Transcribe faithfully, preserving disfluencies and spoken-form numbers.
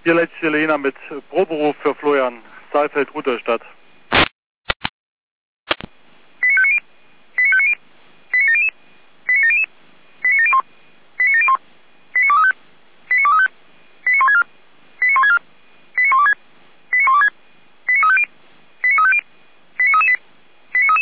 Hier letzte Lena mit Proberuf für Florian Saalfeld, Rudolstadt.